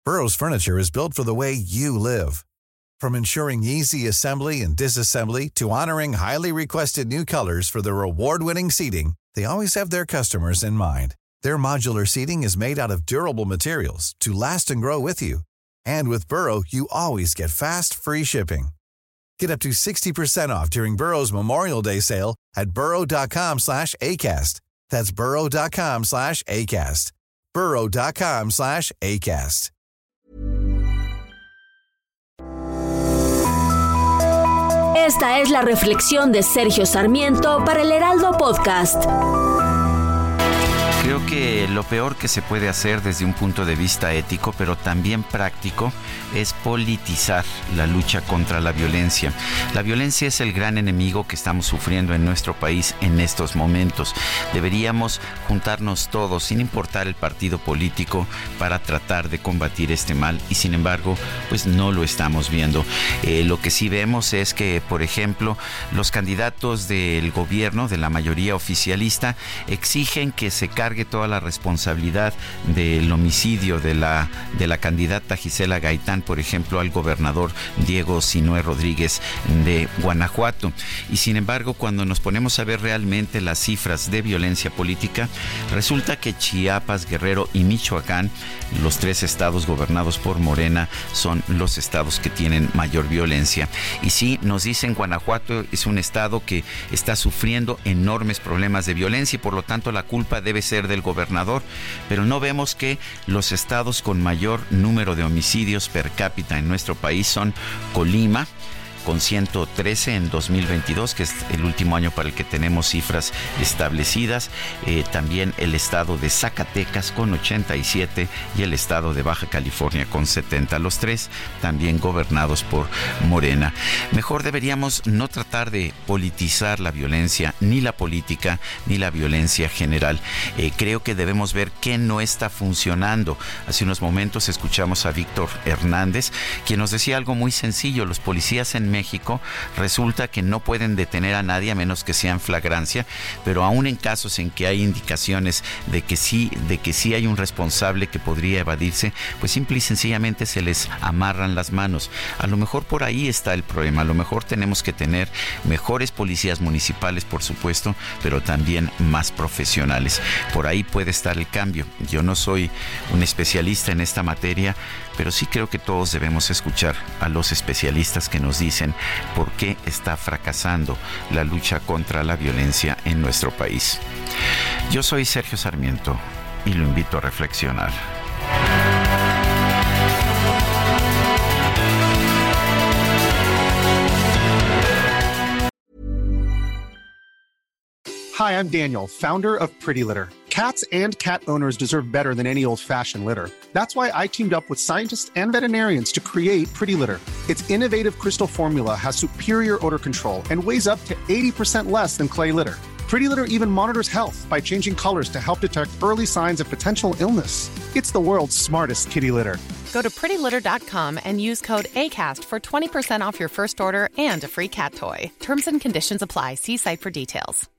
Burrow's furniture is built for the way you live. From ensuring easy assembly and disassembly to honoring highly requested new colors for their award-winning seating, they always have their customers in mind. Their modular seating is made out of durable materials to last and grow with you. And with Burrow, you always get fast, free shipping. Get up to 60% off during Burrow's Memorial Day sale at burrow.com/ACAST. That's burrow.com/ACAST. burrow.com/ACAST. Esta es la reflexión de Sergio Sarmiento para el Heraldo Podcast. Creo que lo peor que se puede hacer desde un punto de vista ético, pero también práctico, es politizar la lucha contra la violencia. La violencia es el gran enemigo que estamos sufriendo en nuestro país en estos momentos. Deberíamos juntarnos todos, sin importar el partido político, para tratar de combatir este mal y sin embargo, pues no lo estamos viendo. Lo que sí vemos es que, por ejemplo, los candidatos del gobierno, de la mayoría oficialista, exigen que se cargue toda la responsabilidad del homicidio de la candidata Gisela Gaitán, por ejemplo, al gobernador Diego Sinue Rodríguez de Guanajuato. Y sin embargo, cuando nos ponemos a ver realmente las cifras de violencia política, resulta que Chiapas, Guerrero y Michoacán, los tres estados gobernados por Morena, son los estados que tienen mayor violencia. Y sí, nos dicen Guanajuato es un estado que está sufriendo enormes problemas de violencia y por lo tanto la culpa debe ser del gobernador, pero no vemos que los estados con mayor número de homicidios per cápita en nuestro país son Colima, con 113 en 2022, que es el último año para el que tenemos cifras establecidas. También el estado de Zacatecas con 87 y el estado de Baja California con 70. Los tres también gobernados por Morena. Mejor deberíamos no tratar de politizar la violencia, ni la política, ni la violencia general. Creo que debemos ver qué no está funcionando. Hace unos momentos escuchamos a Víctor Hernández, quien nos decía algo muy sencillo. Los policías en México resulta que no pueden detener a nadie a menos que sea en flagrancia, pero aún en casos en que hay indicaciones de que sí hay un responsable que podría evadirse, pues simple y sencillamente se les amarran las manos. A lo mejor por ahí está el problema. A lo mejor tenemos que tener mejores policías municipales, por supuesto, pero también más profesionales. Por ahí puede estar el cambio. Yo no soy un especialista en esta materia, pero sí creo que todos debemos escuchar a los especialistas que nos dicen por qué está fracasando la lucha contra la violencia en nuestro país. Yo soy Sergio Sarmiento y lo invito a reflexionar. Hi, I'm Daniel, founder of Pretty Litter. Cats and cat owners deserve better than any old-fashioned litter. That's why I teamed up with scientists and veterinarians to create Pretty Litter. Its innovative crystal formula has superior odor control and weighs up to 80% less than clay litter. Pretty Litter even monitors health by changing colors to help detect early signs of potential illness. It's the world's smartest kitty litter. Go to prettylitter.com and use code ACAST for 20% off your first order and a free cat toy. Terms and conditions apply. See site for details.